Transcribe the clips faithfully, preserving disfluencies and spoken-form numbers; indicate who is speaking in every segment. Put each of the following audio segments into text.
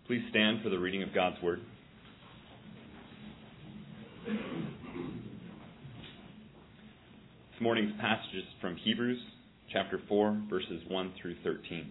Speaker 1: Please stand for the reading of God's Word. This morning's passage is from Hebrews chapter four, verses one through thirteen.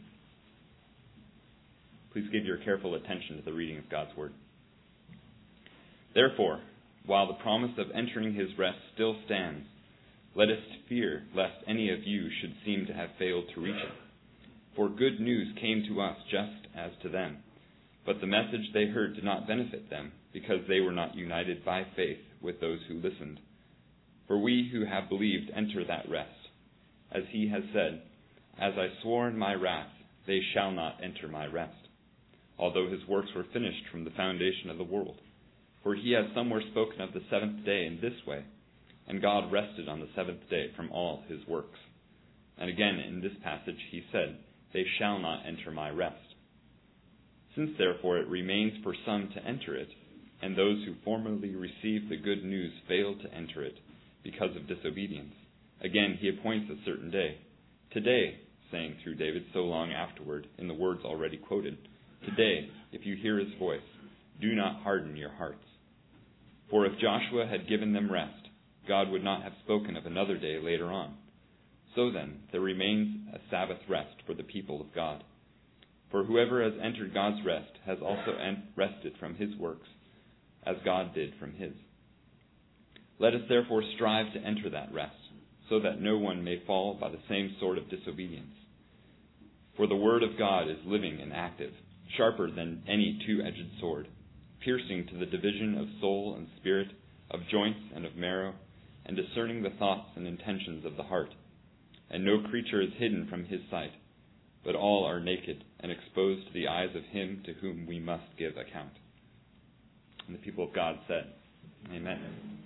Speaker 1: Please give your careful attention to the reading of God's Word. Therefore, while the promise of entering His rest still stands, let us fear lest any of you should seem to have failed to reach it. For good news came to us just as to them. But the message they heard did not benefit them, because they were not united by faith with those who listened. For we who have believed enter that rest. As He has said, "As I swore in my wrath, they shall not enter my rest," although His works were finished from the foundation of the world. For He has somewhere spoken of the seventh day in this way, "And God rested on the seventh day from all His works." And again in this passage He said, "They shall not enter my rest." Since therefore it remains for some to enter it, and those who formerly received the good news failed to enter it because of disobedience, again He appoints a certain day. Today, saying through David so long afterward in the words already quoted, "Today, if you hear His voice, do not harden your hearts." For if Joshua had given them rest, God would not have spoken of another day later on. So then, there remains a Sabbath rest for the people of God. For whoever has entered God's rest has also rested from his works, as God did from His. Let us therefore strive to enter that rest, so that no one may fall by the same sort of disobedience. For the Word of God is living and active, sharper than any two-edged sword, piercing to the division of soul and spirit, of joints and of marrow, and discerning the thoughts and intentions of the heart. And no creature is hidden from His sight, but all are naked and exposed to the eyes of Him to whom we must give account. And the people of God said, Amen.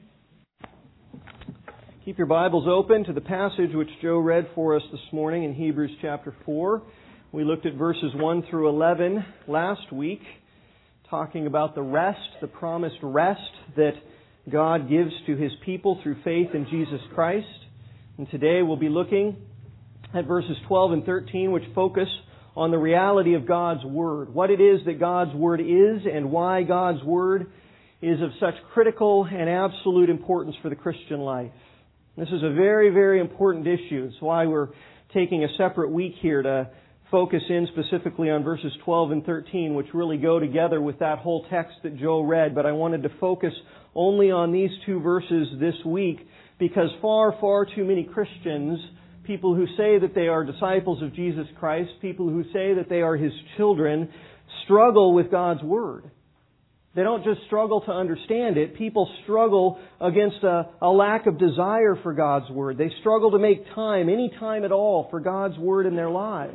Speaker 2: Keep your Bibles open to the passage which Joe read for us this morning in Hebrews chapter four. We looked at verses one through eleven last week, talking about the rest, the promised rest that God gives to His people through faith in Jesus Christ. And today we'll be looking at verses twelve and thirteen, which focus on the reality of God's Word. What it is that God's Word is and why God's Word is of such critical and absolute importance for the Christian life. This is a very, very important issue. It's why we're taking a separate week here to focus in specifically on verses twelve and thirteen, which really go together with that whole text that Joe read. But I wanted to focus only on these two verses this week because far, far too many Christians, people who say that they are disciples of Jesus Christ, people who say that they are His children, struggle with God's Word. They don't just struggle to understand it. People struggle against a, a lack of desire for God's Word. They struggle to make time, any time at all, for God's Word in their lives.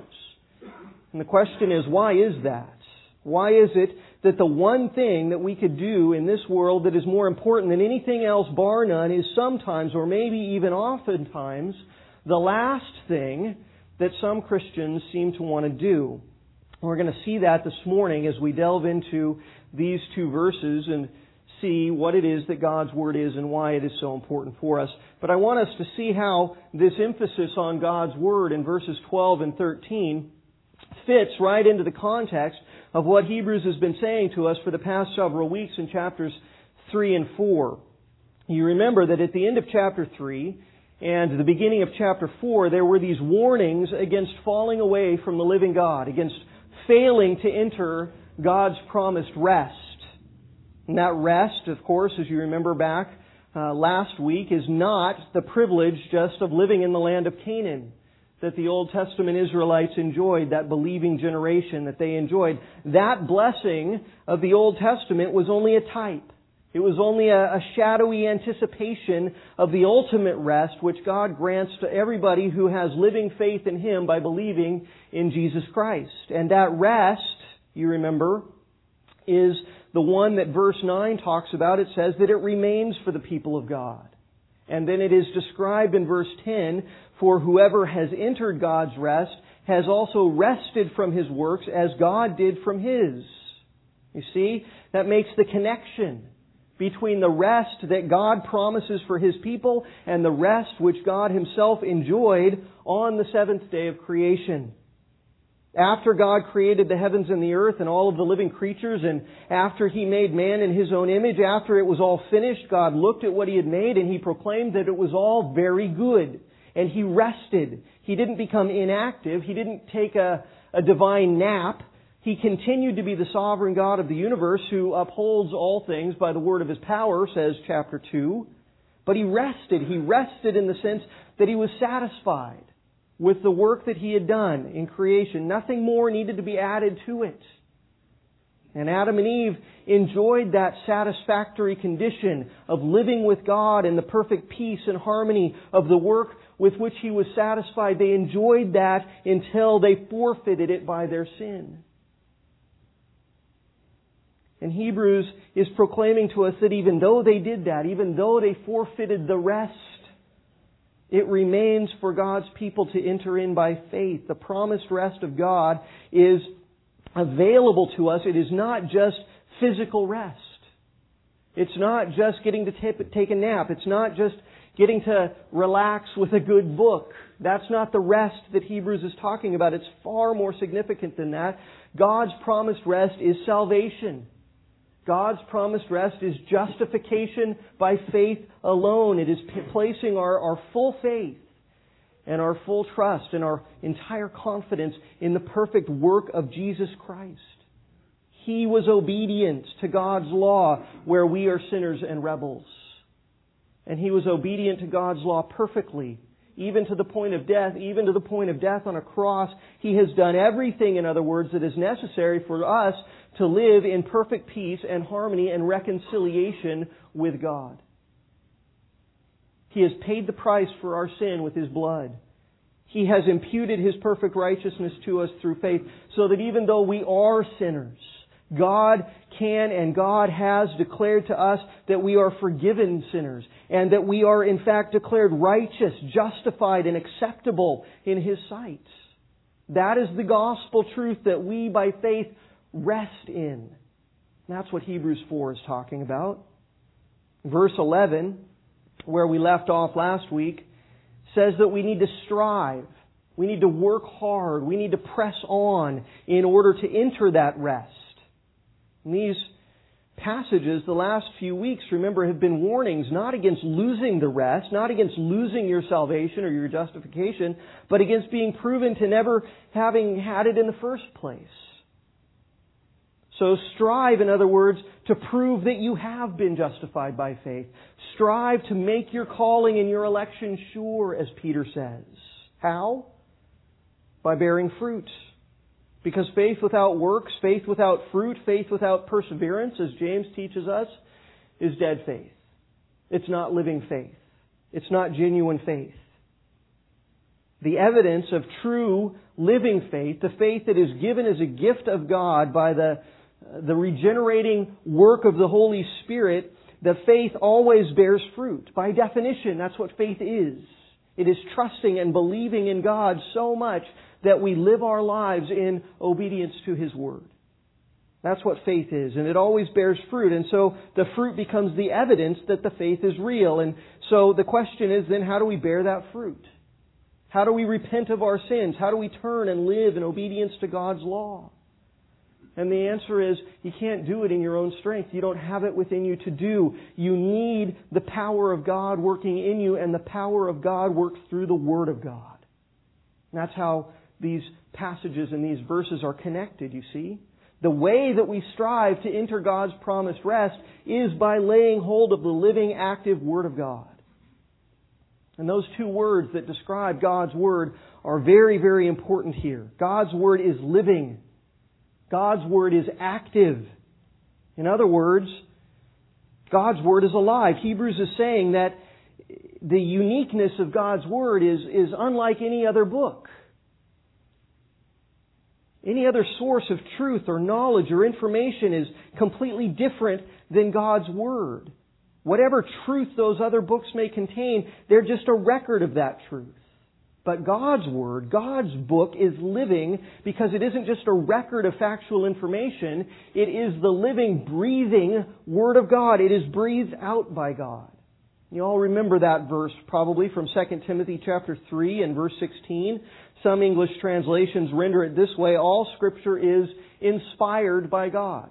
Speaker 2: And the question is, why is that? Why is it that the one thing that we could do in this world that is more important than anything else, bar none, is sometimes, or maybe even oftentimes, the last thing that some Christians seem to want to do? We're going to see that this morning as we delve into these two verses and see what it is that God's Word is and why it is so important for us. But I want us to see how this emphasis on God's Word in verses twelve and thirteen fits right into the context of what Hebrews has been saying to us for the past several weeks in chapters three and four. You remember that at the end of chapter three and the beginning of chapter four, there were these warnings against falling away from the living God, against failing to enter God's promised rest. And that rest, of course, as you remember back uh, last week, is not the privilege just of living in the land of Canaan that the Old Testament Israelites enjoyed, that believing generation that they enjoyed. That blessing of the Old Testament was only a type. It was only a, a shadowy anticipation of the ultimate rest which God grants to everybody who has living faith in Him by believing in Jesus Christ. And that rest, you remember, is the one that verse nine talks about. It says that it remains for the people of God. And then it is described in verse ten, for whoever has entered God's rest has also rested from his works as God did from His. You see, that makes the connection between the rest that God promises for His people and the rest which God Himself enjoyed on the seventh day of creation. After God created the heavens and the earth and all of the living creatures, and after He made man in His own image, after it was all finished, God looked at what He had made and He proclaimed that it was all very good. And He rested. He didn't become inactive. He didn't take a, a divine nap. He continued to be the sovereign God of the universe who upholds all things by the word of His power, says chapter two. But He rested. He rested in the sense that He was satisfied with the work that He had done in creation. Nothing more needed to be added to it. And Adam and Eve enjoyed that satisfactory condition of living with God in the perfect peace and harmony of the work with which He was satisfied. They enjoyed that until they forfeited it by their sin. And Hebrews is proclaiming to us that even though they did that, even though they forfeited the rest, it remains for God's people to enter in by faith. The promised rest of God is available to us. It is not just physical rest. It's not just getting to take a nap. It's not just getting to relax with a good book. That's not the rest that Hebrews is talking about. It's far more significant than that. God's promised rest is salvation. God's promised rest is justification by faith alone. It is placing our, our full faith and our full trust and our entire confidence in the perfect work of Jesus Christ. He was obedient to God's law where we are sinners and rebels. And He was obedient to God's law perfectly, even to the point of death, even to the point of death on a cross. He has done everything, in other words, that is necessary for us to live in perfect peace and harmony and reconciliation with God. He has paid the price for our sin with His blood. He has imputed His perfect righteousness to us through faith, so that even though we are sinners, God can and God has declared to us that we are forgiven sinners, and that we are in fact declared righteous, justified, and acceptable in His sight. That is the gospel truth that we by faith rest in. That's what Hebrews four is talking about. Verse eleven, where we left off last week, says that we need to strive. We need to work hard. We need to press on in order to enter that rest. And these passages, the last few weeks, remember, have been warnings not against losing the rest, not against losing your salvation or your justification, but against being proven to never having had it in the first place. So strive, in other words, to prove that you have been justified by faith. Strive to make your calling and your election sure, as Peter says. How? By bearing fruit. Because faith without works, faith without fruit, faith without perseverance, as James teaches us, is dead faith. It's not living faith. It's not genuine faith. The evidence of true living faith, the faith that is given as a gift of God by the, the regenerating work of the Holy Spirit, the faith always bears fruit. By definition, that's what faith is. It is trusting and believing in God so much that we live our lives in obedience to His Word. That's what faith is, and it always bears fruit. And so the fruit becomes the evidence that the faith is real. And so the question is then, how do we bear that fruit? How do we repent of our sins? How do we turn and live in obedience to God's law? And the answer is, you can't do it in your own strength. You don't have it within you to do. You need the power of God working in you, and the power of God works through the Word of God. And that's how these passages and these verses are connected, you see. The way that we strive to enter God's promised rest is by laying hold of the living, active Word of God. And those two words that describe God's Word are very, very important here. God's Word is living. God's Word is active. In other words, God's Word is alive. Hebrews is saying that the uniqueness of God's Word is, is unlike any other book. Any other source of truth or knowledge or information is completely different than God's Word. Whatever truth those other books may contain, they're just a record of that truth. But God's Word, God's book, is living because it isn't just a record of factual information. It is the living, breathing Word of God. It is breathed out by God. You all remember that verse probably from Second Timothy chapter three and verse sixteen. Some English translations render it this way: all Scripture is inspired by God.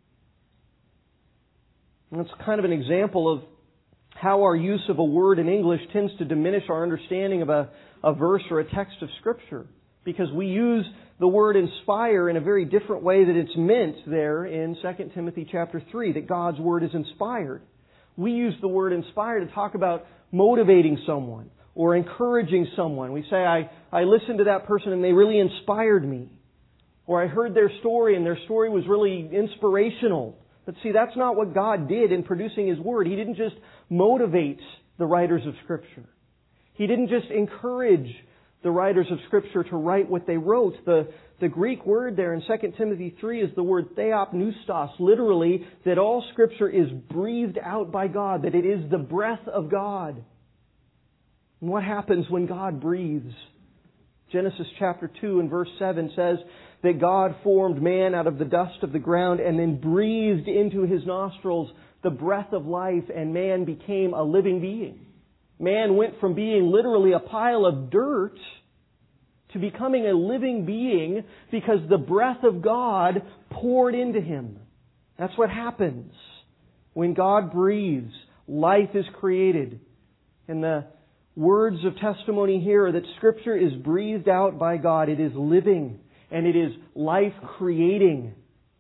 Speaker 2: And that's kind of an example of how our use of a word in English tends to diminish our understanding of a, a verse or a text of Scripture, because we use the word inspire in a very different way that it's meant there in Second Timothy chapter three, that God's Word is inspired. We use the word inspire to talk about motivating someone or encouraging someone. We say, I, I listened to that person and they really inspired me. Or I heard their story and their story was really inspirational. But see, that's not what God did in producing His Word. He didn't just motivate the writers of Scripture. He didn't just encourage the writers of Scripture to write what they wrote. The, the Greek word there in Second Timothy three is the word theopneustos, literally, that all Scripture is breathed out by God, that it is the breath of God. And what happens when God breathes? Genesis chapter two and verse seven says that God formed man out of the dust of the ground and then breathed into his nostrils the breath of life, and man became a living being. Man went from being literally a pile of dirt to becoming a living being because the breath of God poured into him. That's what happens when God breathes. Life is created. And the words of testimony here are that Scripture is breathed out by God. It is living and it is life-creating.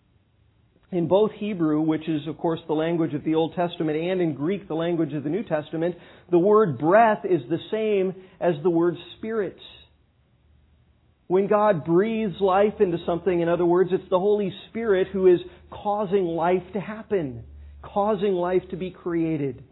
Speaker 2: In both Hebrew, which is, of course, the language of the Old Testament, and in Greek, the language of the New Testament, the word breath is the same as the word spirit. When God breathes life into something, in other words, it's the Holy Spirit who is causing life to happen, causing life to be created.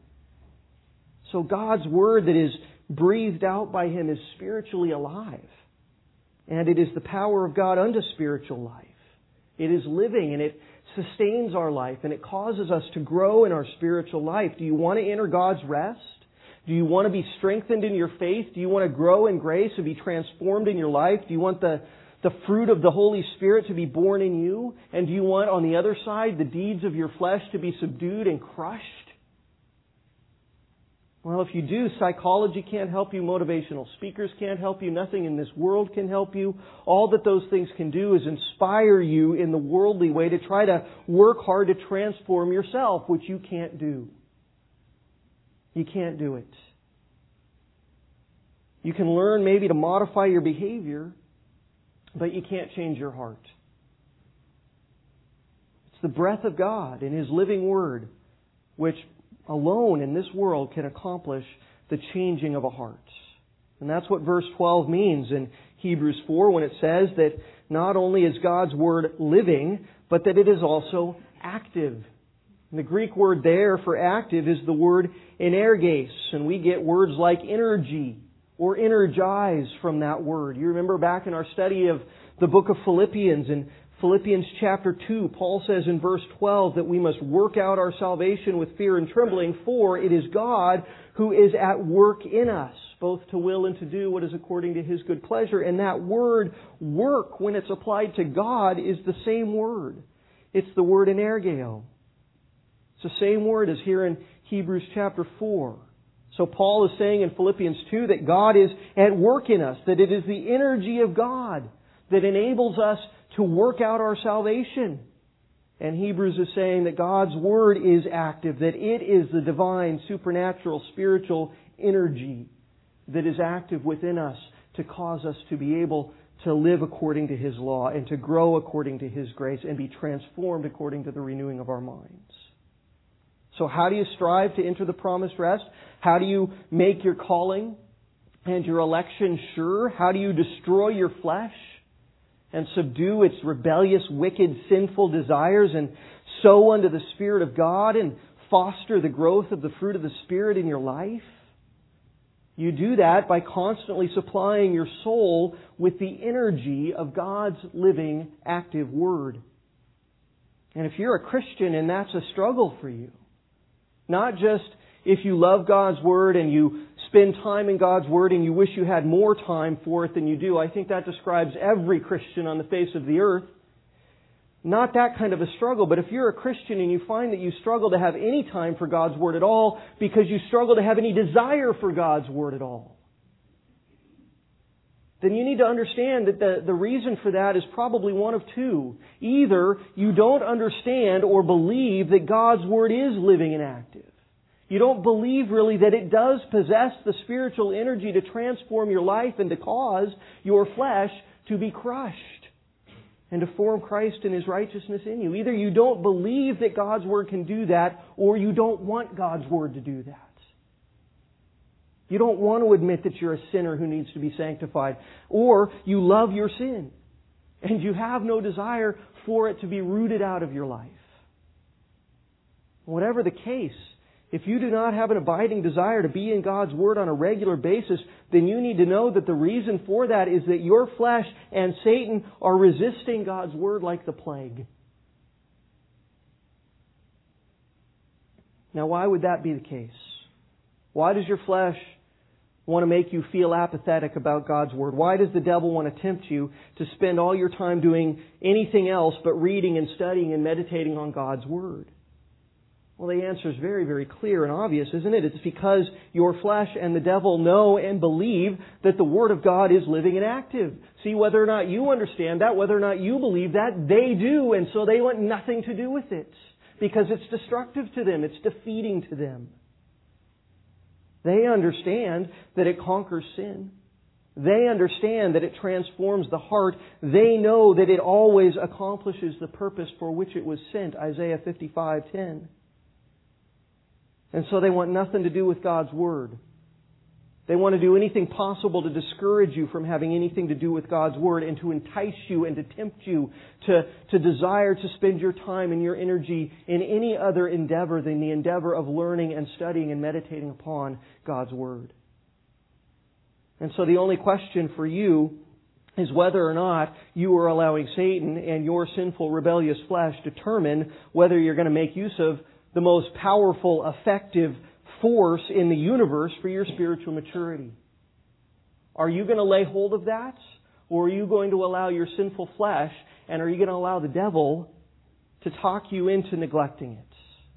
Speaker 2: So God's Word that is breathed out by Him is spiritually alive. And it is the power of God unto spiritual life. It is living and it sustains our life and it causes us to grow in our spiritual life. Do you want to enter God's rest? Do you want to be strengthened in your faith? Do you want to grow in grace and be transformed in your life? Do you want the, the fruit of the Holy Spirit to be born in you? And do you want, on the other side, the deeds of your flesh to be subdued and crushed? Well, if you do, psychology can't help you, motivational speakers can't help you, nothing in this world can help you. All that those things can do is inspire you in the worldly way to try to work hard to transform yourself, which you can't do. You can't do it. You can learn maybe to modify your behavior, but you can't change your heart. It's the breath of God in His living Word which alone in this world can accomplish the changing of a heart. And that's what verse twelve means in Hebrews four when it says that not only is God's Word living, but that it is also active. And the Greek word there for active is the word energes, and we get words like energy or energize from that word. You remember back in our study of the book of Philippians, in Philippians chapter two, Paul says in verse twelve that we must work out our salvation with fear and trembling, for it is God who is at work in us, both to will and to do what is according to His good pleasure. And that word work, when it's applied to God, is the same word. It's the word energeo. It's the same word as here in Hebrews chapter four. So Paul is saying in Philippians two that God is at work in us, that it is the energy of God that enables us to work out our salvation. And Hebrews is saying that God's Word is active, that it is the divine, supernatural, spiritual energy that is active within us to cause us to be able to live according to His law and to grow according to His grace and be transformed according to the renewing of our minds. So how do you strive to enter the promised rest? How do you make your calling and your election sure? How do you destroy your flesh and subdue its rebellious, wicked, sinful desires and sow unto the Spirit of God and foster the growth of the fruit of the Spirit in your life? You do that by constantly supplying your soul with the energy of God's living, active Word. And if you're a Christian and that's a struggle for you, not just if you love God's Word and you spend time in God's Word and you wish you had more time for it than you do. I think that describes every Christian on the face of the earth. Not that kind of a struggle, but if you're a Christian and you find that you struggle to have any time for God's Word at all because you struggle to have any desire for God's Word at all, then you need to understand that the, the reason for that is probably one of two. Either you don't understand or believe that God's Word is living and active. You don't believe really that it does possess the spiritual energy to transform your life and to cause your flesh to be crushed and to form Christ and His righteousness in you. Either you don't believe that God's Word can do that, or you don't want God's Word to do that. You don't want to admit that you're a sinner who needs to be sanctified. Or you love your sin and you have no desire for it to be rooted out of your life. Whatever the case, if you do not have an abiding desire to be in God's Word on a regular basis, then you need to know that the reason for that is that your flesh and Satan are resisting God's Word like the plague. Now, why would that be the case? Why does your flesh want to make you feel apathetic about God's Word? Why does the devil want to tempt you to spend all your time doing anything else but reading and studying and meditating on God's Word? Well, the answer is very, very clear and obvious, isn't it? It's because your flesh and the devil know and believe that the Word of God is living and active. See, whether or not you understand that, whether or not you believe that, they do, and so they want nothing to do with it. Because it's destructive to them, it's defeating to them. They understand that it conquers sin. They understand that it transforms the heart. They know that it always accomplishes the purpose for which it was sent, Isaiah fifty-five ten. And so they want nothing to do with God's Word. They want to do anything possible to discourage you from having anything to do with God's Word and to entice you and to tempt you to, to desire to spend your time and your energy in any other endeavor than the endeavor of learning and studying and meditating upon God's Word. And so the only question for you is whether or not you are allowing Satan and your sinful, rebellious flesh determine whether you're going to make use of the most powerful, effective force in the universe for your spiritual maturity. Are you going to lay hold of that? Or are you going to allow your sinful flesh, and are you going to allow the devil to talk you into neglecting it?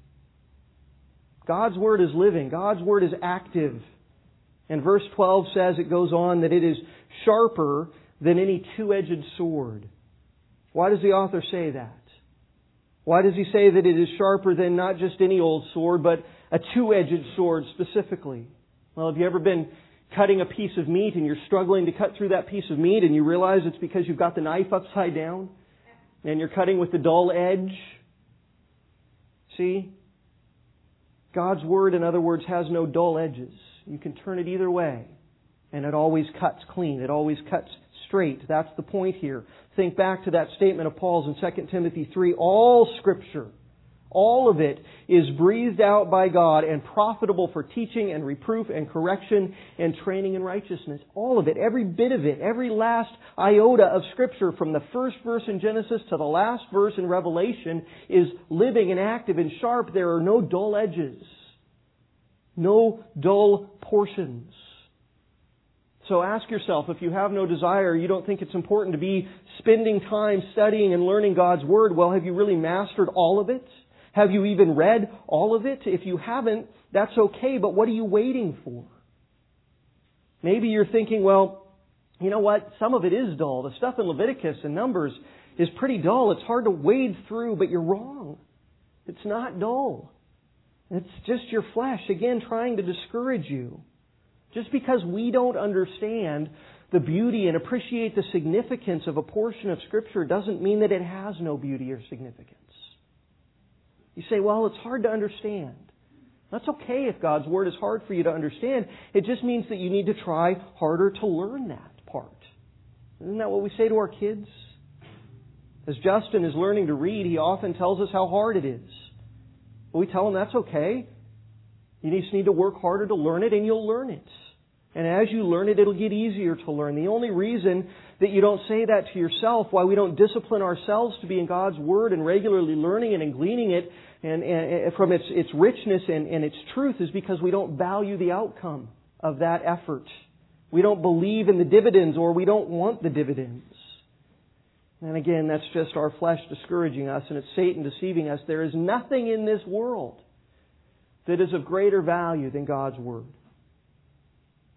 Speaker 2: God's Word is living. God's Word is active. And verse twelve says, it goes on, that it is sharper than any two-edged sword. Why does the author say that? Why does he say that it is sharper than not just any old sword, but a two-edged sword specifically? Well, have you ever been cutting a piece of meat and you're struggling to cut through that piece of meat and you realize it's because you've got the knife upside down and you're cutting with the dull edge? See? God's Word, in other words, has no dull edges. You can turn it either way and it always cuts clean. It always cuts straight. That's the point here. Think back to that statement of Paul's in Second Timothy three. All Scripture, all of it, is breathed out by God and profitable for teaching and reproof and correction and training in righteousness. All of it, every bit of it, every last iota of Scripture from the first verse in Genesis to the last verse in Revelation is living and active and sharp. There are no dull edges, no dull portions. So ask yourself, if you have no desire, you don't think it's important to be spending time studying and learning God's Word, well, have you really mastered all of it? Have you even read all of it? If you haven't, that's okay, but what are you waiting for? Maybe you're thinking, well, you know what? Some of it is dull. The stuff in Leviticus and Numbers is pretty dull. It's hard to wade through, but you're wrong. It's not dull. It's just your flesh, again, trying to discourage you. Just because we don't understand the beauty and appreciate the significance of a portion of Scripture doesn't mean that it has no beauty or significance. You say, well, it's hard to understand. That's okay if God's Word is hard for you to understand. It just means that you need to try harder to learn that part. Isn't that what we say to our kids? As Justin is learning to read, he often tells us how hard it is. But we tell him that's okay. You just need to work harder to learn it, and you'll learn it. And as you learn it, it'll get easier to learn. The only reason that you don't say that to yourself, why we don't discipline ourselves to be in God's Word and regularly learning it and gleaning it and, and from its, its richness and, and its truth, is because we don't value the outcome of that effort. We don't believe in the dividends, or we don't want the dividends. And again, that's just our flesh discouraging us, and it's Satan deceiving us. There is nothing in this world that is of greater value than God's Word.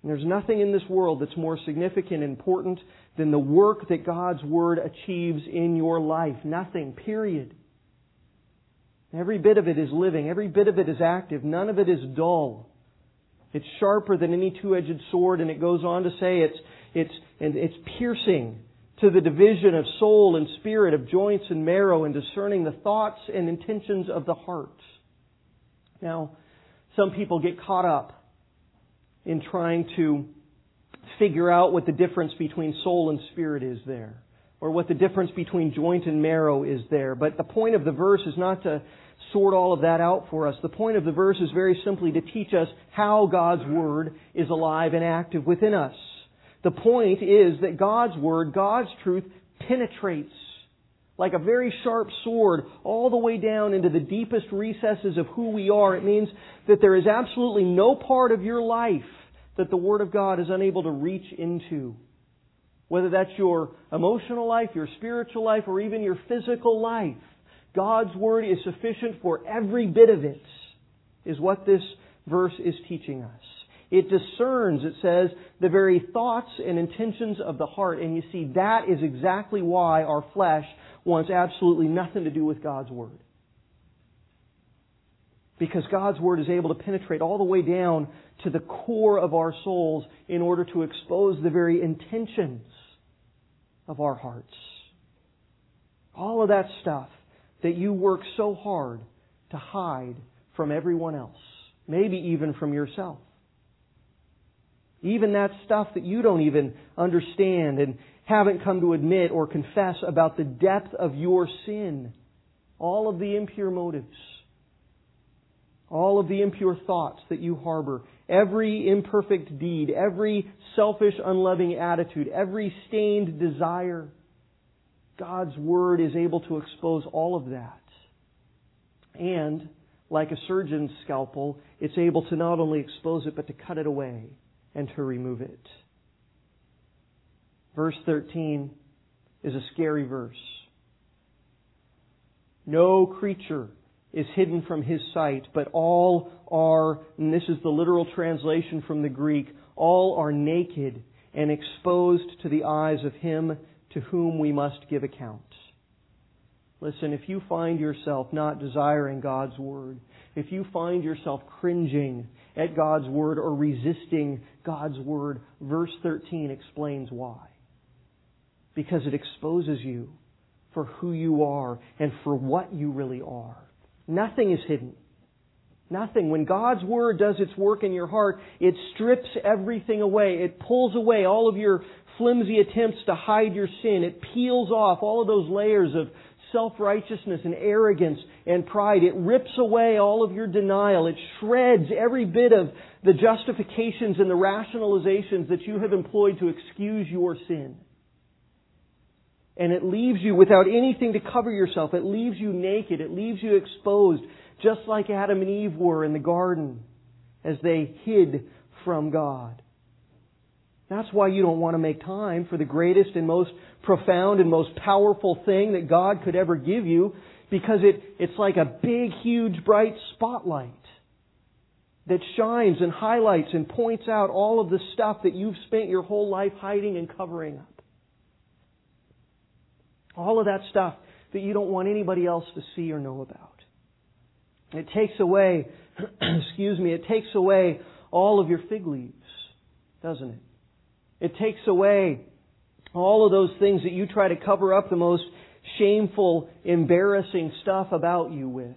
Speaker 2: And there's nothing in this world that's more significant and important than the work that God's Word achieves in your life. Nothing, period. Every bit of it is living. Every bit of it is active. None of it is dull. It's sharper than any two-edged sword, and it goes on to say it's it's and it's piercing to the division of soul and spirit, of joints and marrow, and discerning the thoughts and intentions of the heart. Now, some people get caught up in trying to figure out what the difference between soul and spirit is there, or what the difference between joint and marrow is there. But the point of the verse is not to sort all of that out for us. The point of the verse is very simply to teach us how God's Word is alive and active within us. The point is that God's Word, God's truth, penetrates like a very sharp sword all the way down into the deepest recesses of who we are. It means that there is absolutely no part of your life that the Word of God is unable to reach into. Whether that's your emotional life, your spiritual life, or even your physical life, God's Word is sufficient for every bit of it, is what this verse is teaching us. It discerns, it says, the very thoughts and intentions of the heart. And you see, that is exactly why our flesh wants absolutely nothing to do with God's Word. Because God's Word is able to penetrate all the way down to the core of our souls in order to expose the very intentions of our hearts. All of that stuff that you work so hard to hide from everyone else, maybe even from yourself. Even that stuff that you don't even understand and haven't come to admit or confess about the depth of your sin. All of the impure motives. All of the impure thoughts that you harbor. Every imperfect deed. Every selfish, unloving attitude. Every stained desire. God's Word is able to expose all of that. And, like a surgeon's scalpel, it's able to not only expose it, but to cut it away and to remove it. Verse thirteen is a scary verse. No creature is hidden from His sight, but all are, and this is the literal translation from the Greek, all are naked and exposed to the eyes of Him to whom we must give account. Listen, if you find yourself not desiring God's Word, if you find yourself cringing at God's Word or resisting God's Word, verse thirteen explains why. Because it exposes you for who you are and for what you really are. Nothing is hidden. Nothing. When God's Word does its work in your heart, it strips everything away. It pulls away all of your flimsy attempts to hide your sin. It peels off all of those layers of self-righteousness and arrogance and pride. It rips away all of your denial. It shreds every bit of the justifications and the rationalizations that you have employed to excuse your sin. And it leaves you without anything to cover yourself. It leaves you naked. It leaves you exposed, just like Adam and Eve were in the garden as they hid from God. That's why you don't want to make time for the greatest and most profound and most powerful thing that God could ever give you, because it, it's like a big, huge, bright spotlight that shines and highlights and points out all of the stuff that you've spent your whole life hiding and covering up. All of that stuff that you don't want anybody else to see or know about. It takes away, excuse me, it takes away all of your fig leaves, doesn't it? It takes away all of those things that you try to cover up the most shameful, embarrassing stuff about you with.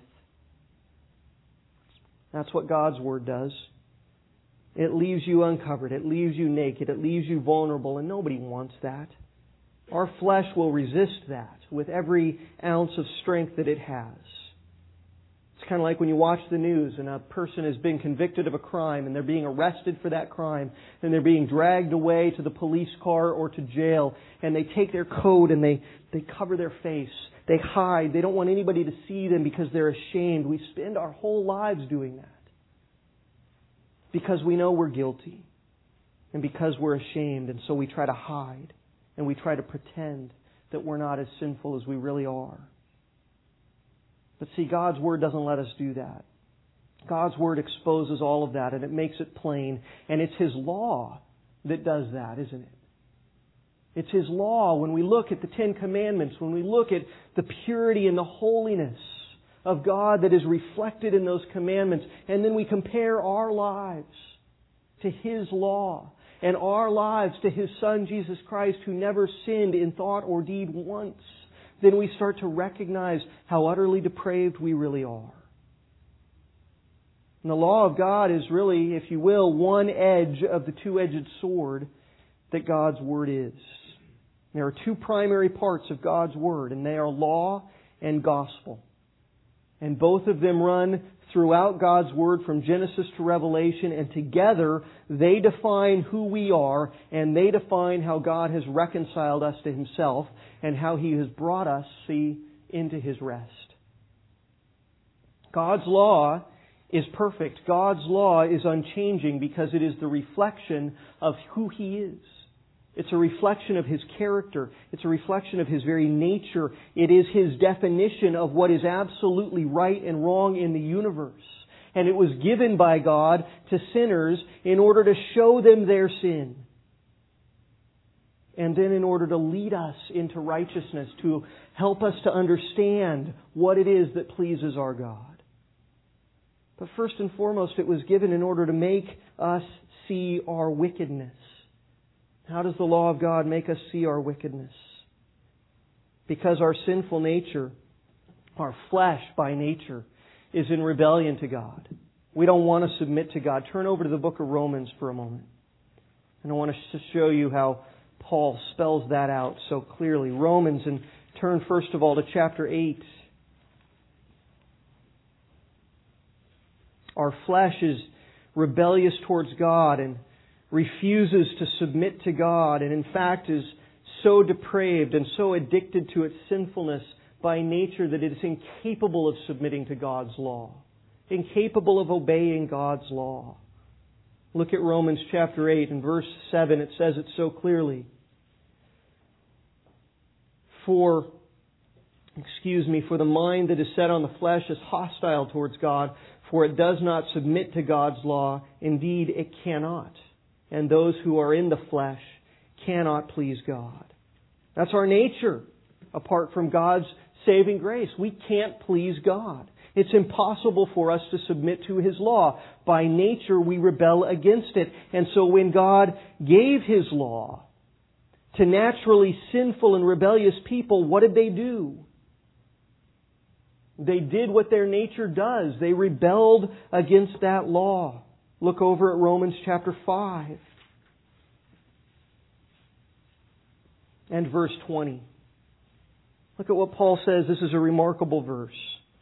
Speaker 2: That's what God's Word does. It leaves you uncovered. It leaves you naked. It leaves you vulnerable, and nobody wants that. Our flesh will resist that with every ounce of strength that it has. It's kind of like when you watch the news and a person has been convicted of a crime and they're being arrested for that crime and they're being dragged away to the police car or to jail, and they take their coat and they, they cover their face. They hide. They don't want anybody to see them because they're ashamed. We spend our whole lives doing that because we know we're guilty and because we're ashamed, and so we try to hide and we try to pretend that we're not as sinful as we really are. But see, God's Word doesn't let us do that. God's Word exposes all of that, and it makes it plain. And it's His law that does that, isn't it? It's His law. When we look at the Ten Commandments, when we look at the purity and the holiness of God that is reflected in those commandments, and then we compare our lives to His law, and our lives to His Son, Jesus Christ, who never sinned in thought or deed once, then we start to recognize how utterly depraved we really are. And the law of God is really, if you will, one edge of the two-edged sword that God's Word is. There are two primary parts of God's Word, and they are law and gospel. And both of them run throughout God's Word from Genesis to Revelation, and together they define who we are, and they define how God has reconciled us to Himself, and how He has brought us, see, into His rest. God's law is perfect. God's law is unchanging because it is the reflection of who He is. It's a reflection of His character. It's a reflection of His very nature. It is His definition of what is absolutely right and wrong in the universe. And it was given by God to sinners in order to show them their sin. And then in order to lead us into righteousness, to help us to understand what it is that pleases our God. But first and foremost, it was given in order to make us see our wickedness. How does the law of God make us see our wickedness? Because our sinful nature, our flesh by nature, is in rebellion to God. We don't want to submit to God. Turn over to the book of Romans for a moment. And I want to show you how Paul spells that out so clearly. Romans, and turn first of all to chapter eight. Our flesh is rebellious towards God and refuses to submit to God, and in fact is so depraved and so addicted to its sinfulness by nature that it is incapable of submitting to God's law, incapable of obeying God's law. Look at Romans chapter eight and verse seven. It says it so clearly. For, excuse me, for the mind that is set on the flesh is hostile towards God, for it does not submit to God's law. Indeed, it cannot. And those who are in the flesh cannot please God. That's our nature. Apart from God's saving grace, we can't please God. It's impossible for us to submit to His law. By nature, we rebel against it. And so when God gave His law to naturally sinful and rebellious people, what did they do? They did what their nature does. They rebelled against that law. Look over at Romans chapter five and verse twenty. Look at what Paul says. This is a remarkable verse.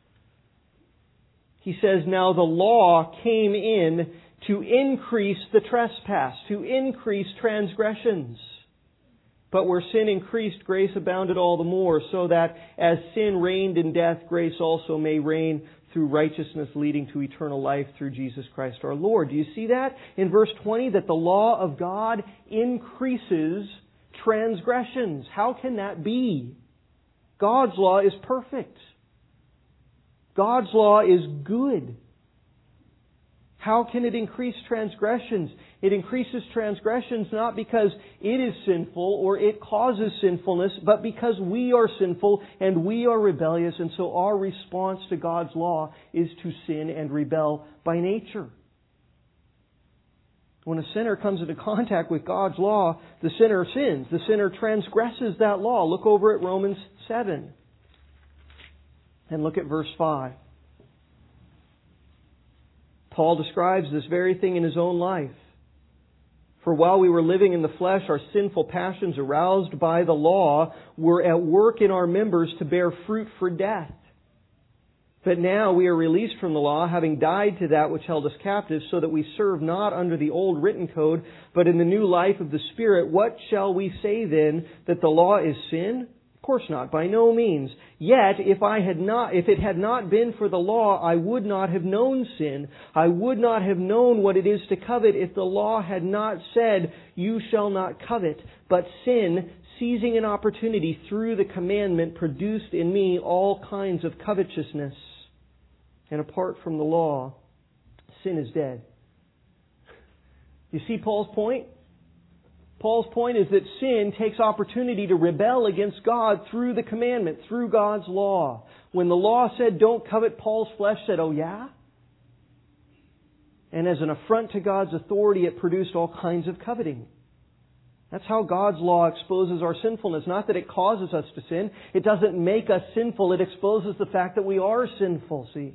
Speaker 2: He says, now the law came in to increase the trespass, to increase transgressions. But where sin increased, grace abounded all the more, so that as sin reigned in death, grace also may reign through righteousness, leading to eternal life through Jesus Christ our Lord. Do you see that in verse twenty, that the law of God increases transgressions? How can that be? God's law is perfect. God's law is good. How can it increase transgressions? It increases transgressions not because it is sinful or it causes sinfulness, but because we are sinful and we are rebellious, and so our response to God's law is to sin and rebel by nature. When a sinner comes into contact with God's law, the sinner sins. The sinner transgresses that law. Look over at Romans seven. And look at verse five. Paul describes this very thing in his own life. For while we were living in the flesh, our sinful passions aroused by the law were at work in our members to bear fruit for death. But now we are released from the law, having died to that which held us captive, so that we serve not under the old written code, but in the new life of the Spirit. What shall we say then? That the law is sin? Of course not, by no means. Yet, if I had not, if it had not been for the law, I would not have known sin. I would not have known what it is to covet if the law had not said, you shall not covet. But sin, seizing an opportunity through the commandment, produced in me all kinds of covetousness. And apart from the law, sin is dead. You see Paul's point? Paul's point is that sin takes opportunity to rebel against God through the commandment, through God's law. When the law said, don't covet, Paul's flesh said, oh yeah? And as an affront to God's authority, it produced all kinds of coveting. That's how God's law exposes our sinfulness. Not that it causes us to sin. It doesn't make us sinful. It exposes the fact that we are sinful, see?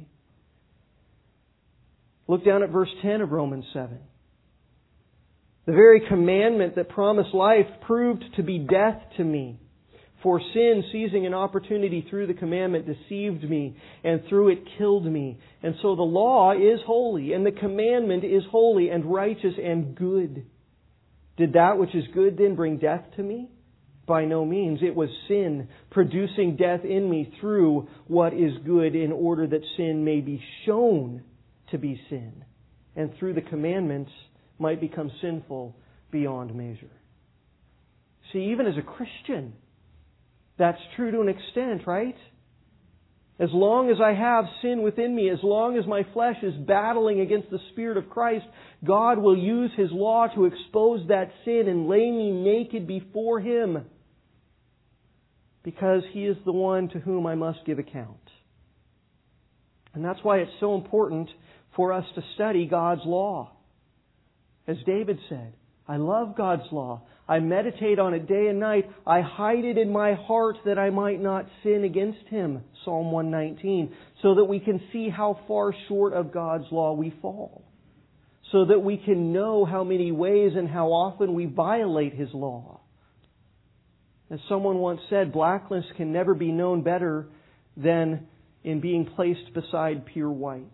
Speaker 2: Look down at verse ten of Romans seven. The very commandment that promised life proved to be death to me. For sin, seizing an opportunity through the commandment, deceived me, and through it killed me. And so the law is holy, and the commandment is holy and righteous and good. Did that which is good then bring death to me? By no means. It was sin producing death in me through what is good, in order that sin may be shown to be sin, and through the commandments might become sinful beyond measure. See, even as a Christian, that's true to an extent, right? As long as I have sin within me, as long as my flesh is battling against the Spirit of Christ, God will use His law to expose that sin and lay me naked before Him, because He is the one to whom I must give account. And that's why it's so important for us to study God's law. As David said, I love God's law. I meditate on it day and night. I hide it in my heart that I might not sin against Him. Psalm one nineteen. So that we can see how far short of God's law we fall. So that we can know how many ways and how often we violate His law. As someone once said, blackness can never be known better than in being placed beside pure white.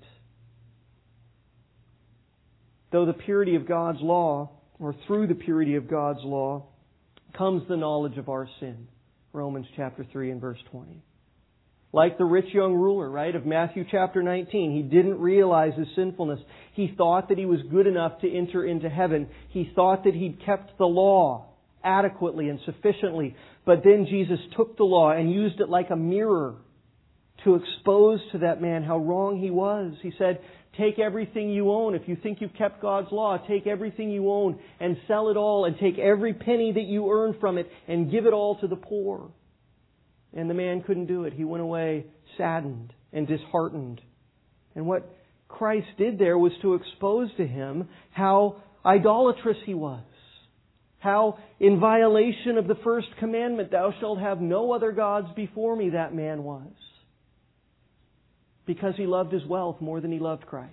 Speaker 2: Though the purity of God's law, or through the purity of God's law, comes the knowledge of our sin. Romans chapter three and verse twenty. Like the rich young ruler, right, of Matthew chapter nineteen. He didn't realize his sinfulness. He thought that he was good enough to enter into heaven. He thought that he'd kept the law adequately and sufficiently. But then Jesus took the law and used it like a mirror to expose to that man how wrong he was. He said, take everything you own. If you think you've kept God's law, take everything you own and sell it all, and take every penny that you earn from it and give it all to the poor. And the man couldn't do it. He went away saddened and disheartened. And what Christ did there was to expose to him how idolatrous he was. How in violation of the first commandment, thou shalt have no other gods before me, that man was. Because he loved his wealth more than he loved Christ.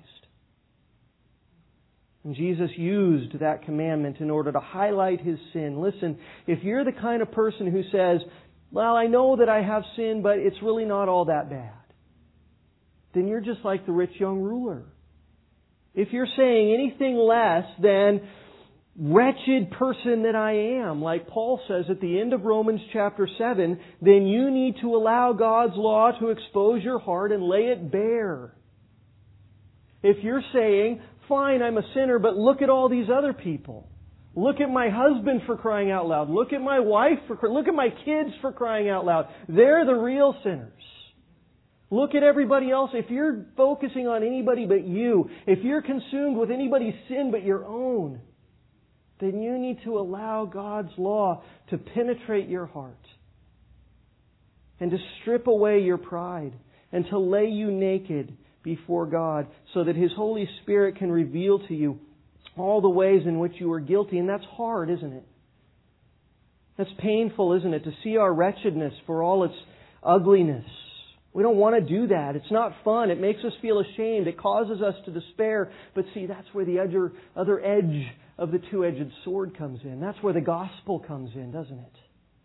Speaker 2: And Jesus used that commandment in order to highlight his sin. Listen, if you're the kind of person who says, well, I know that I have sin, but it's really not all that bad, then you're just like the rich young ruler. If you're saying anything less than wretched person that I am, like Paul says at the end of Romans chapter seven, then you need to allow God's law to expose your heart and lay it bare. If you're saying, fine, I'm a sinner, but look at all these other people. Look at my husband, for crying out loud. Look at my wife, for look at my kids, for crying out loud. They're the real sinners. Look at everybody else. If you're focusing on anybody but you, if you're consumed with anybody's sin but your own, then you need to allow God's law to penetrate your heart and to strip away your pride and to lay you naked before God so that His Holy Spirit can reveal to you all the ways in which you are guilty. And that's hard, isn't it? That's painful, isn't it? To see our wretchedness for all its ugliness. We don't want to do that. It's not fun. It makes us feel ashamed. It causes us to despair. But see, that's where the other, other edge of the two-edged sword comes in. That's where the gospel comes in, doesn't it?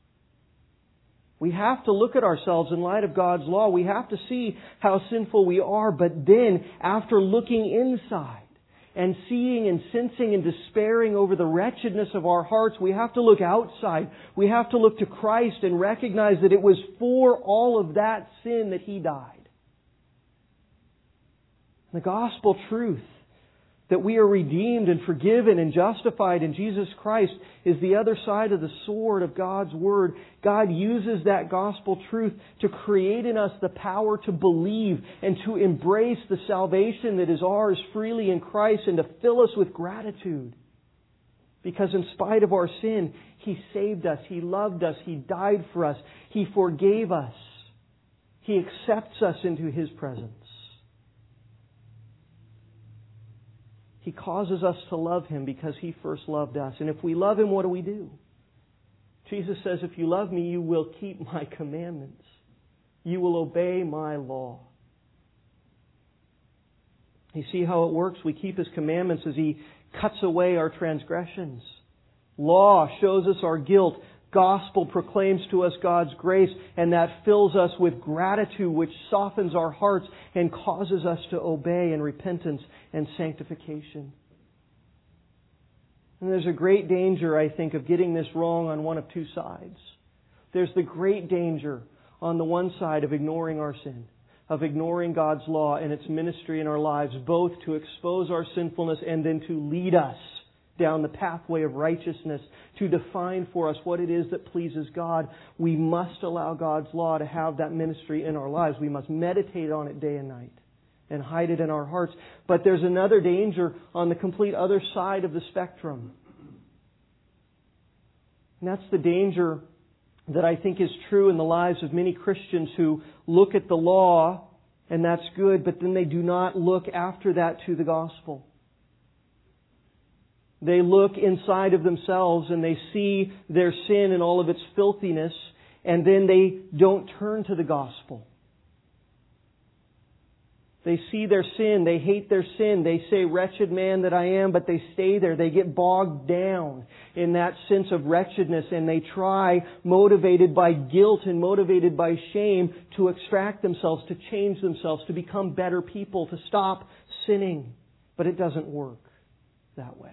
Speaker 2: We have to look at ourselves in light of God's law. We have to see how sinful we are. But then, after looking inside and seeing and sensing and despairing over the wretchedness of our hearts, we have to look outside. We have to look to Christ and recognize that it was for all of that sin that He died. The gospel truth that we are redeemed and forgiven and justified in Jesus Christ, is the other side of the sword of God's Word. God uses that gospel truth to create in us the power to believe and to embrace the salvation that is ours freely in Christ, and to fill us with gratitude. Because in spite of our sin, He saved us, He loved us, He died for us, He forgave us, He accepts us into His presence. He causes us to love Him because He first loved us. And if we love Him, what do we do? Jesus says, if you love Me, you will keep My commandments. You will obey My law. You see how it works? We keep His commandments as He cuts away our transgressions. Law shows us our guilt. Gospel proclaims to us God's grace, and that fills us with gratitude, which softens our hearts and causes us to obey in repentance and sanctification. And there's a great danger, I think, of getting this wrong on one of two sides. There's the great danger on the one side of ignoring our sin, of ignoring God's law and its ministry in our lives, both to expose our sinfulness and then to lead us down the pathway of righteousness, to define for us what it is that pleases God. We must allow God's law to have that ministry in our lives. We must meditate on it day and night and hide it in our hearts. But there's another danger on the complete other side of the spectrum. And that's the danger that I think is true in the lives of many Christians who look at the law, and that's good, but then they do not look after that to the gospel. They look inside of themselves and they see their sin and all of its filthiness, and then they don't turn to the gospel. They see their sin, they hate their sin, they say, wretched man that I am, but they stay there. They get bogged down in that sense of wretchedness, and they try, motivated by guilt and motivated by shame, to extract themselves, to change themselves, to become better people, to stop sinning. But it doesn't work that way.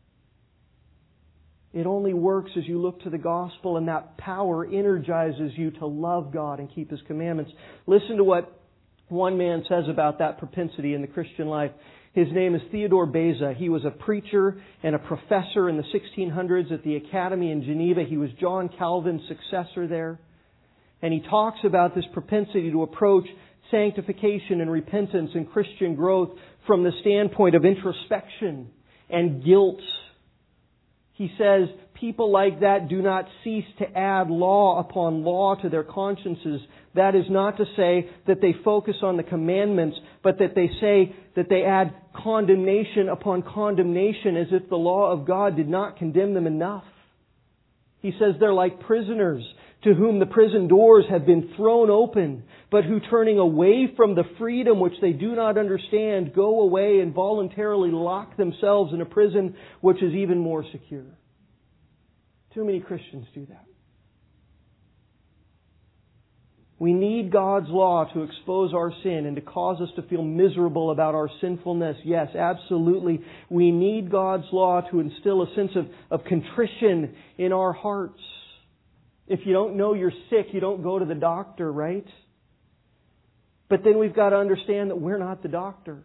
Speaker 2: It only works as you look to the gospel, and that power energizes you to love God and keep His commandments. Listen to what one man says about that propensity in the Christian life. His name is Theodore Beza. He was a preacher and a professor in the sixteen hundreds at the Academy in Geneva. He was John Calvin's successor there. And he talks about this propensity to approach sanctification and repentance and Christian growth from the standpoint of introspection and guilt. He says, people like that do not cease to add law upon law to their consciences. That is not to say that they focus on the commandments, but that they say that they add condemnation upon condemnation, as if the law of God did not condemn them enough. He says they're like prisoners to whom the prison doors have been thrown open, but who, turning away from the freedom which they do not understand, go away and voluntarily lock themselves in a prison which is even more secure. Too many Christians do that. We need God's law to expose our sin and to cause us to feel miserable about our sinfulness. Yes, absolutely. We need God's law to instill a sense of, of contrition in our hearts. If you don't know you're sick, you don't go to the doctor, right? But then we've got to understand that we're not the doctor.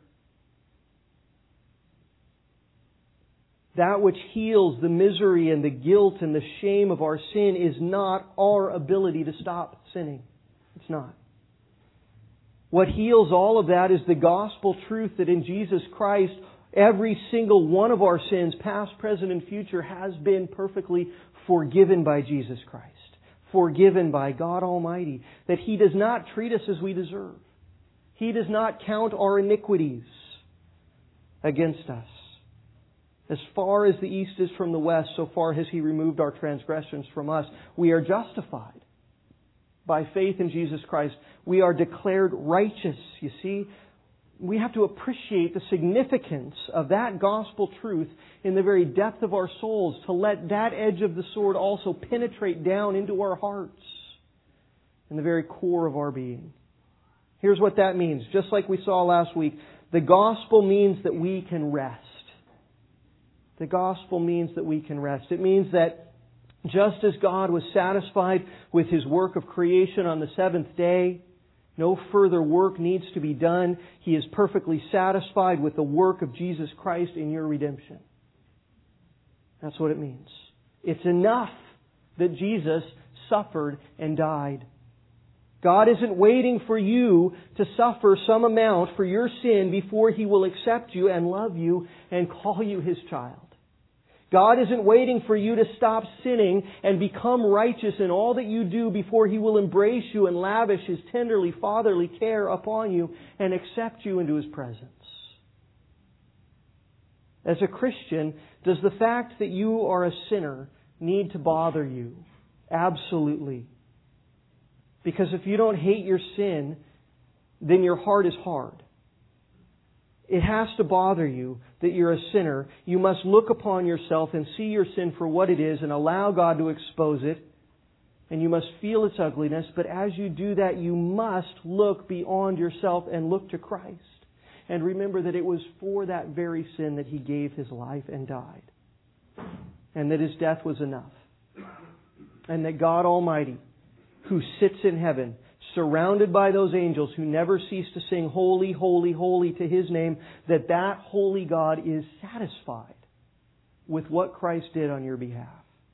Speaker 2: That which heals the misery and the guilt and the shame of our sin is not our ability to stop sinning. It's not. What heals all of that is the gospel truth that in Jesus Christ, every single one of our sins, past, present, and future, has been perfectly forgiven by Jesus Christ. Forgiven by God Almighty. That He does not treat us as we deserve. He does not count our iniquities against us. As far as the east is from the west, so far has He removed our transgressions from us. We are justified by faith in Jesus Christ. We are declared righteous. You see, we have to appreciate the significance of that gospel truth in the very depth of our souls, to let that edge of the sword also penetrate down into our hearts, in the very core of our being. Here's what that means. Just like we saw last week, the gospel means that we can rest. The gospel means that we can rest. It means that just as God was satisfied with His work of creation on the seventh day, No further work needs to be done. He is perfectly satisfied with the work of Jesus Christ in your redemption. That's what it means. It's enough that Jesus suffered and died. God isn't waiting for you to suffer some amount for your sin before He will accept you and love you and call you His child. God isn't waiting for you to stop sinning and become righteous in all that you do before He will embrace you and lavish His tenderly fatherly care upon you and accept you into His presence. As a Christian, does the fact that you are a sinner need to bother you? Absolutely. Because if you don't hate your sin, then your heart is hard. It has to bother you that you're a sinner. You must look upon yourself and see your sin for what it is and allow God to expose it. And you must feel its ugliness. But as you do that, you must look beyond yourself and look to Christ. And remember that it was for that very sin that He gave His life and died. And that His death was enough. And that God Almighty, who sits in heaven, surrounded by those angels who never cease to sing holy, holy, holy to His name, that that holy God is satisfied with what Christ did on your behalf.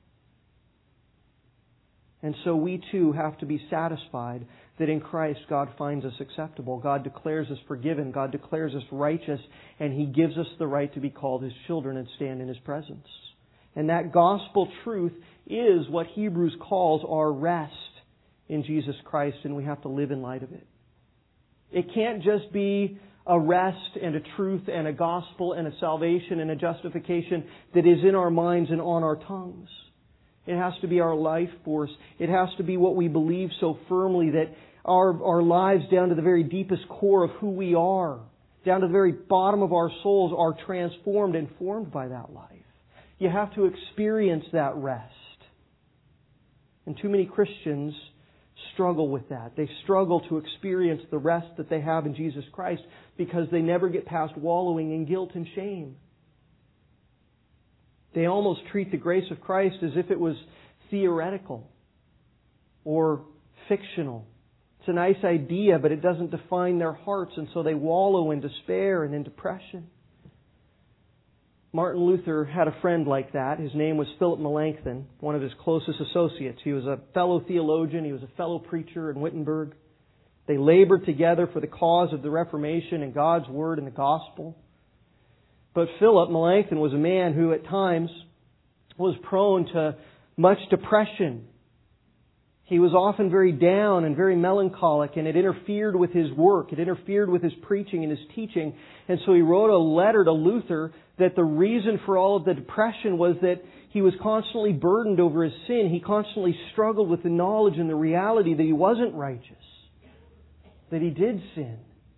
Speaker 2: And so we too have to be satisfied that in Christ God finds us acceptable. God declares us forgiven. God declares us righteous. And He gives us the right to be called His children and stand in His presence. And that gospel truth is what Hebrews calls our rest in Jesus Christ, and we have to live in light of it. It can't just be a rest and a truth and a gospel and a salvation and a justification that is in our minds and on our tongues. It has to be our life force. It has to be what we believe so firmly that our, our lives down to the very deepest core of who we are, down to the very bottom of our souls, are transformed and formed by that life. You have to experience that rest. And too many Christians struggle with that. They struggle to experience the rest that they have in Jesus Christ because they never get past wallowing in guilt and shame. They almost treat the grace of Christ as if it was theoretical or fictional. It's a nice idea, but it doesn't define their hearts, and so they wallow in despair and in depression. Martin Luther had a friend like that. His name was Philip Melanchthon, one of his closest associates. He was a fellow theologian. He was a fellow preacher in Wittenberg. They labored together for the cause of the Reformation and God's Word and the Gospel. But Philip Melanchthon was a man who at times was prone to much depression. He was often very down and very melancholic, and it interfered with his work. It interfered with his preaching and his teaching. And so he wrote a letter to Luther that the reason for all of the depression was that he was constantly burdened over his sin. He constantly struggled with the knowledge and the reality that he wasn't righteous, that he did sin.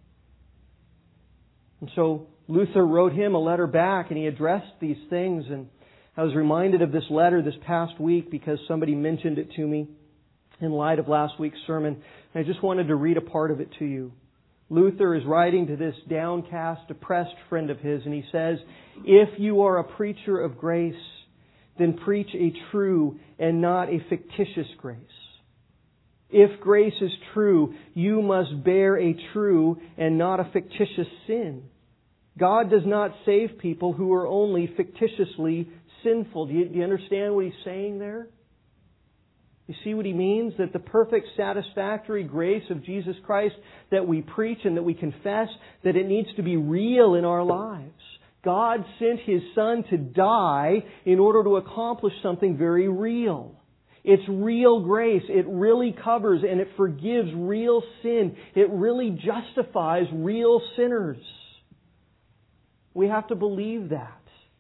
Speaker 2: And so Luther wrote him a letter back, and he addressed these things. And I was reminded of this letter this past week because somebody mentioned it to me in light of last week's sermon. And I just wanted to read a part of it to you. Luther is writing to this downcast, depressed friend of his, and he says, "If you are a preacher of grace, then preach a true and not a fictitious grace. If grace is true, you must bear a true and not a fictitious sin. God does not save people who are only fictitiously sinful." Do you, do you understand what he's saying there? You see what he means? That the perfect, satisfactory grace of Jesus Christ that we preach and that we confess, that it needs to be real in our lives. God sent His Son to die in order to accomplish something very real. It's real grace. It really covers and it forgives real sin. It really justifies real sinners. We have to believe that.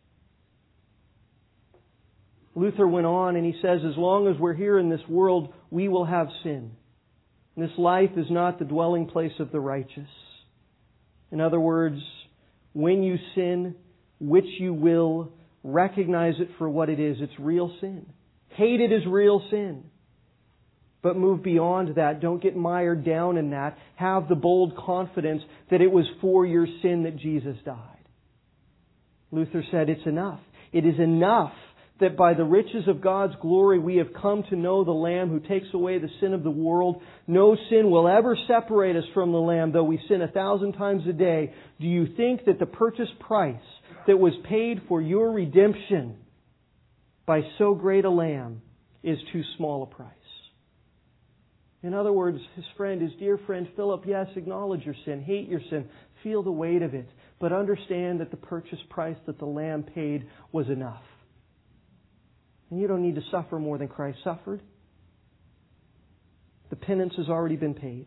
Speaker 2: Luther went on and he says, as long as we're here in this world, we will have sin. This life is not the dwelling place of the righteous. In other words, when you sin, which you will, recognize it for what it is. It's real sin. Hate it as real sin. But move beyond that. Don't get mired down in that. Have the bold confidence that it was for your sin that Jesus died. Luther said it's enough. It is enough that by the riches of God's glory we have come to know the Lamb who takes away the sin of the world. No sin will ever separate us from the Lamb, though we sin a thousand times a day. Do you think that the purchase price that was paid for your redemption by so great a Lamb is too small a price? In other words, his friend, his dear friend Philip, yes, acknowledge your sin, hate your sin, feel the weight of it, but understand that the purchase price that the Lamb paid was enough. And you don't need to suffer more than Christ suffered. The penance has already been paid.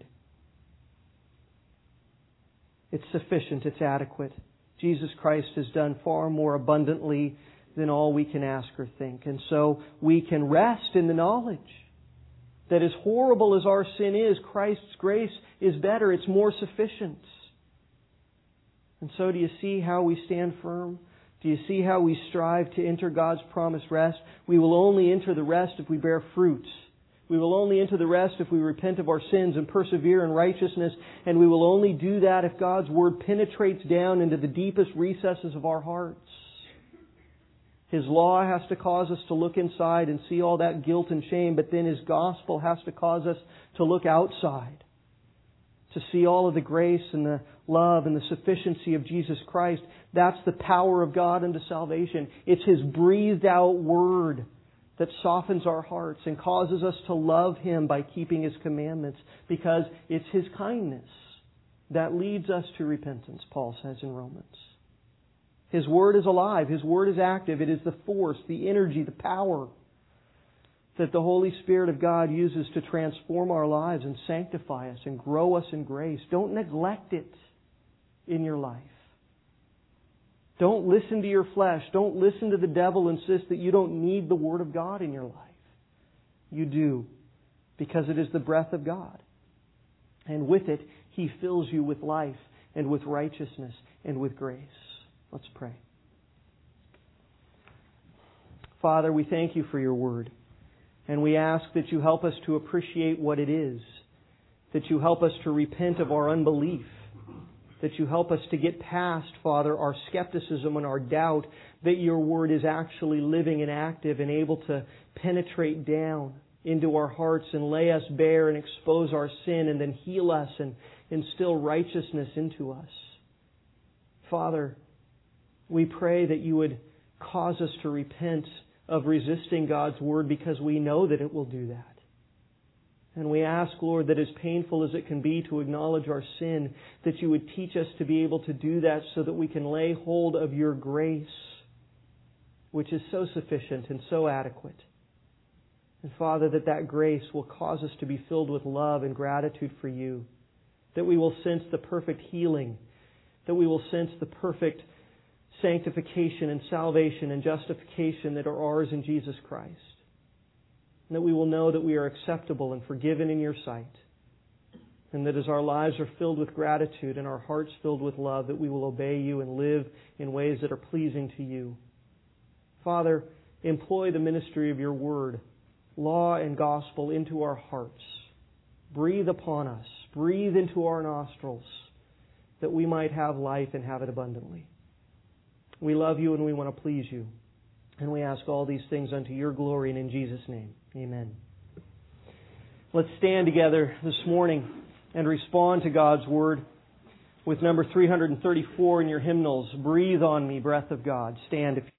Speaker 2: It's sufficient, it's adequate. Jesus Christ has done far more abundantly than all we can ask or think. And so we can rest in the knowledge that as horrible as our sin is, Christ's grace is better, it's more sufficient. And so do you see how we stand firm? Do you see how we strive to enter God's promised rest? We will only enter the rest if we bear fruit. We will only enter the rest if we repent of our sins and persevere in righteousness. And we will only do that if God's Word penetrates down into the deepest recesses of our hearts. His law has to cause us to look inside and see all that guilt and shame, but then His gospel has to cause us to look outside, to see all of the grace and the love and the sufficiency of Jesus Christ. That's the power of God unto salvation. It's His breathed out Word that softens our hearts and causes us to love Him by keeping His commandments, because it's His kindness that leads us to repentance, Paul says in Romans. His Word is alive. His Word is active. It is the force, the energy, the power that the Holy Spirit of God uses to transform our lives and sanctify us and grow us in grace. Don't neglect it in your life. Don't listen to your flesh. Don't listen to the devil insist that you don't need the Word of God in your life. You do, because it is the breath of God. And with it, He fills you with life and with righteousness and with grace. Let's pray. Father, we thank You for Your Word. And we ask that You help us to appreciate what it is. That You help us to repent of our unbelief. That You help us to get past, Father, our skepticism and our doubt that Your Word is actually living and active and able to penetrate down into our hearts and lay us bare and expose our sin and then heal us and instill righteousness into us. Father, we pray that You would cause us to repent of resisting God's Word, because we know that it will do that. And we ask, Lord, that as painful as it can be to acknowledge our sin, that You would teach us to be able to do that so that we can lay hold of Your grace, which is so sufficient and so adequate. And Father, that that grace will cause us to be filled with love and gratitude for You, that we will sense the perfect healing, that we will sense the perfect sanctification and salvation and justification that are ours in Jesus Christ. And that we will know that we are acceptable and forgiven in Your sight. And that as our lives are filled with gratitude and our hearts filled with love, that we will obey You and live in ways that are pleasing to You. Father, employ the ministry of Your Word, law and gospel, into our hearts. Breathe upon us. Breathe into our nostrils, that we might have life and have it abundantly. We love You and we want to please You. And we ask all these things unto Your glory and in Jesus' name. Amen. Let's stand together this morning and respond to God's Word with number three hundred thirty-four in your hymnals. Breathe on me, breath of God. Stand if